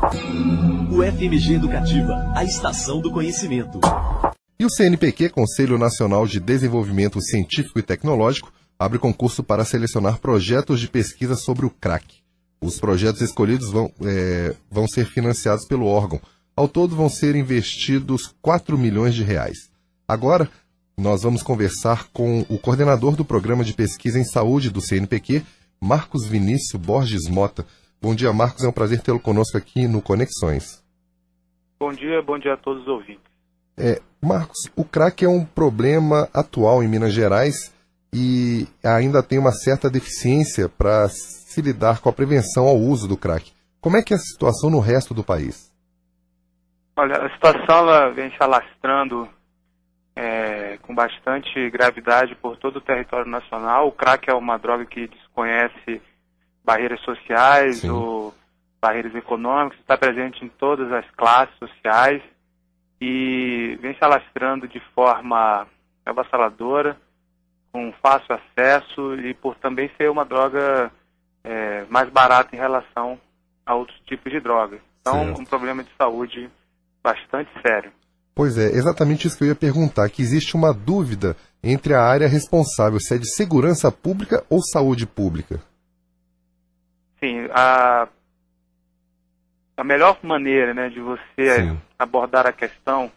O FMG Educativa, a estação do conhecimento. E o CNPq, Conselho Nacional de Desenvolvimento Científico e Tecnológico, abre concurso para selecionar projetos de pesquisa sobre o crack. Os projetos escolhidos vão ser financiados pelo órgão. Ao todo vão ser investidos R$4 milhões. Agora, nós vamos conversar com o coordenador do Programa de Pesquisa em Saúde do CNPq, Marcos Vinícius Borges Mota. Bom dia, Marcos. É um prazer tê-lo conosco aqui no Conexões. Bom dia a todos os ouvintes. Marcos, o crack é um problema atual em Minas Gerais e ainda tem uma certa deficiência para se lidar com a prevenção ao uso do crack. Como é que é a situação no resto do país? Olha, a situação ela vem se alastrando com bastante gravidade por todo o território nacional. O crack é uma droga que desconhece barreiras sociais ou barreiras econômicas, está presente em todas as classes sociais e vem se alastrando de forma avassaladora, com fácil acesso e por também ser uma droga mais barata em relação a outros tipos de drogas. Então, um problema de saúde bastante sério. Pois é, exatamente isso que eu ia perguntar, que existe uma dúvida entre a área responsável, se é de segurança pública ou saúde pública. Sim, a melhor maneira, né, de você abordar a questão,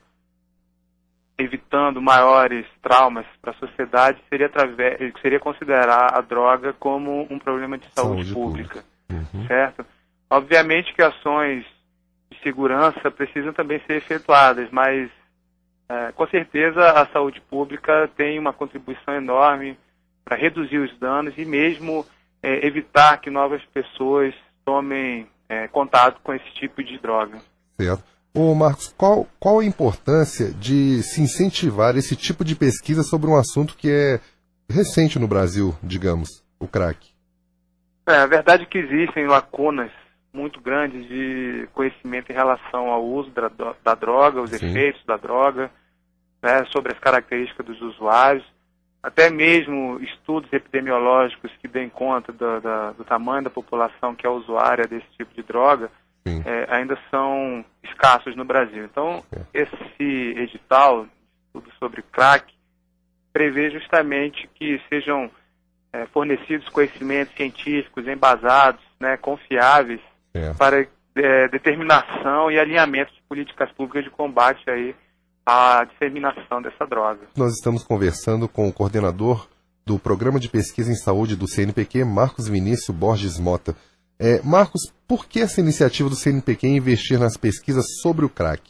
evitando maiores traumas para a sociedade, seria considerar a droga como um problema de saúde pública. Certo? Obviamente que ações de segurança precisam também ser efetuadas, mas com certeza a saúde pública tem uma contribuição enorme para reduzir os danos e mesmo evitar que novas pessoas tomem contato com esse tipo de droga. Certo. Ô Marcos, qual a importância de se incentivar esse tipo de pesquisa sobre um assunto que é recente no Brasil, digamos, o crack? A verdade é que existem lacunas muito grandes de conhecimento em relação ao uso da droga, os efeitos da droga, né, sobre as características dos usuários, até mesmo estudos epidemiológicos que deem conta do tamanho da população que é usuária desse tipo de droga, ainda são escassos no Brasil. Então, esse edital, estudo sobre crack, prevê justamente que sejam fornecidos conhecimentos científicos embasados, né, confiáveis, para determinação e alinhamento de políticas públicas de combate aí à disseminação dessa droga. Nós estamos conversando com o coordenador do Programa de Pesquisa em Saúde do CNPq, Marcos Vinícius Borges Mota. Marcos, por que essa iniciativa do CNPq em investir nas pesquisas sobre o crack?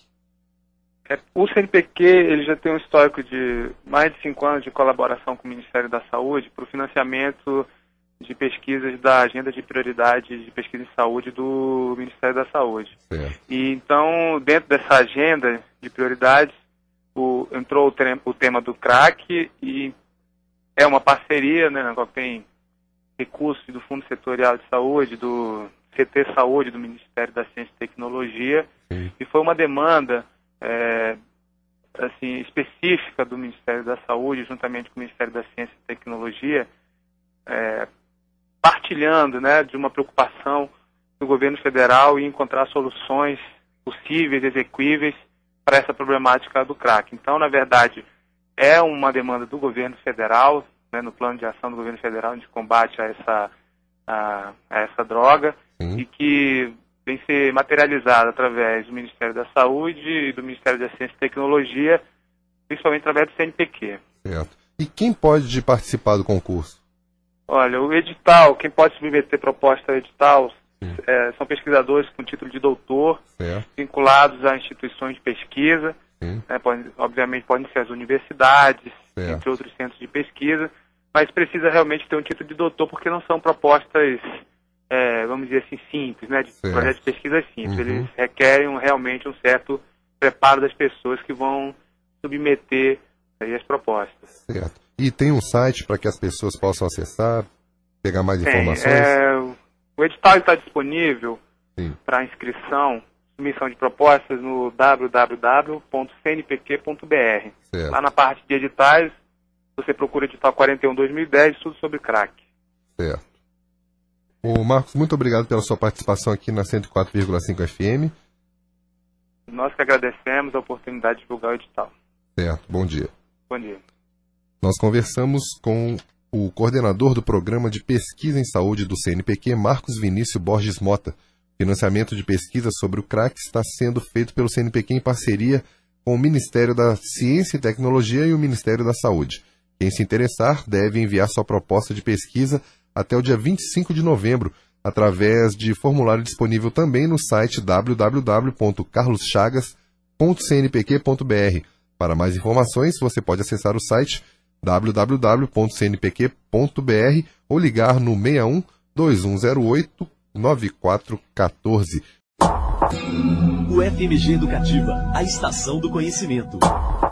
O CNPq ele já tem um histórico de mais de 5 anos de colaboração com o Ministério da Saúde para o financiamento de pesquisas da agenda de prioridade de pesquisa em saúde do Ministério da Saúde. E então, dentro dessa agenda de prioridades, entrou o tema do crack e é uma parceria, né, na qual tem recursos do Fundo Setorial de Saúde, do CT Saúde, do Ministério da Ciência e Tecnologia, e foi uma demanda específica do Ministério da Saúde, juntamente com o Ministério da Ciência e Tecnologia, partilhando, né, de uma preocupação do governo federal em encontrar soluções possíveis, exequíveis para essa problemática do crack. Então, na verdade, é uma demanda do governo federal, né, no plano de ação do governo federal de combate a essa droga, e que vem ser materializada através do Ministério da Saúde e do Ministério da Ciência e Tecnologia, principalmente através do CNPq. Certo. E quem pode participar do concurso? Olha, o edital, quem pode submeter proposta ao edital são pesquisadores com título de doutor, vinculados a instituições de pesquisa, né, obviamente podem ser as universidades, entre outros centros de pesquisa, mas precisa realmente ter um título de doutor, porque não são propostas, vamos dizer assim, simples, né, de projetos de pesquisa simples. Eles requerem realmente um certo preparo das pessoas que vão submeter aí as propostas. Certo. E tem um site para que as pessoas possam acessar, pegar mais informações? O edital está disponível para inscrição, submissão de propostas no www.cnpq.br. Lá na parte de editais, você procura edital 41/2010, tudo sobre crack. Certo. Ô Marcos, muito obrigado pela sua participação aqui na 104,5 FM. Nós que agradecemos a oportunidade de divulgar o edital. Certo, bom dia. Bom dia. Nós conversamos com o coordenador do Programa de Pesquisa em Saúde do CNPq, Marcos Vinícius Borges Mota. Financiamento de pesquisa sobre o crack está sendo feito pelo CNPq em parceria com o Ministério da Ciência e Tecnologia e o Ministério da Saúde. Quem se interessar deve enviar sua proposta de pesquisa até o dia 25 de novembro, através de formulário disponível também no site www.carloschagas.cnpq.br. Para mais informações, você pode acessar o site www.cnpq.br ou ligar no 61 2108 9414. O FMG Educativa, a estação do conhecimento.